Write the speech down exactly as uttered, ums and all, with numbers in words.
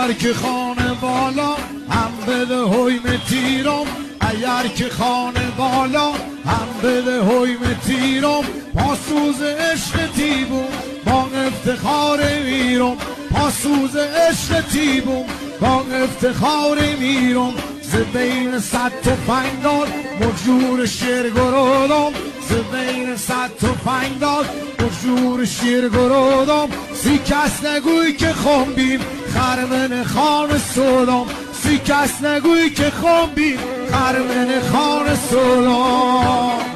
اگر که خانه بالا هم بده هویم تیرم، اگر که خانه بالا هم بده هویم تیرم، پاسوز عشق تیبون با افتخار میرم، پاسوز عشق تیبون با افتخار میرم. ز بین صد تفنگ داد مجور شیر گرودم، ز بین صد تفنگ داد مجور شیر گرودم. سی کس نگوی که خنبیم خرمن خان سودم، سی کس نگوی که خنبیم خرمن خان سودم.